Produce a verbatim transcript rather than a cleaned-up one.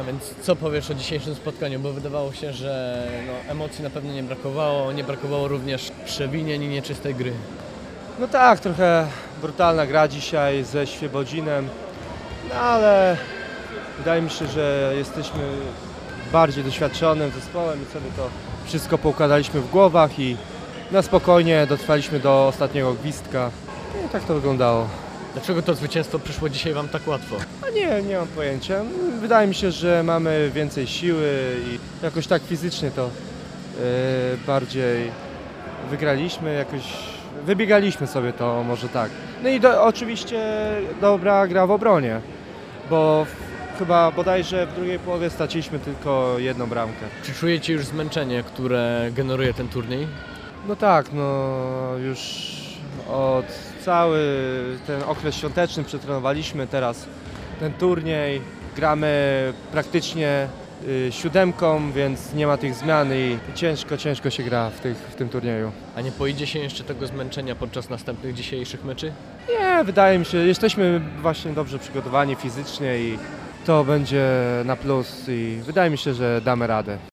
Więc co powiesz o dzisiejszym spotkaniu? Bo wydawało się, że no, emocji na pewno nie brakowało, nie brakowało również przewinień i nieczystej gry. No tak, trochę brutalna gra dzisiaj ze Świebodzinem, no ale wydaje mi się, że jesteśmy bardziej doświadczonym zespołem i sobie to wszystko poukładaliśmy w głowach i na spokojnie dotrwaliśmy do ostatniego gwizdka. I tak to wyglądało. Dlaczego to zwycięstwo przyszło dzisiaj Wam tak łatwo? A nie, nie mam pojęcia. Wydaje mi się, że mamy więcej siły i jakoś tak fizycznie to yy, bardziej wygraliśmy, jakoś wybiegaliśmy sobie to może tak. No i do, oczywiście dobra gra w obronie, bo w, chyba bodajże w drugiej połowie straciliśmy tylko jedną bramkę. Czy czujecie już zmęczenie, które generuje ten turniej? No tak, no już od cały ten okres świąteczny przetrenowaliśmy, teraz ten turniej, gramy praktycznie y, siódemką, więc nie ma tych zmian i ciężko, ciężko się gra w, tych, w tym turnieju. A nie poidzie się jeszcze tego zmęczenia podczas następnych dzisiejszych meczy? Nie, wydaje mi się, jesteśmy właśnie dobrze przygotowani fizycznie i to będzie na plus i wydaje mi się, że damy radę.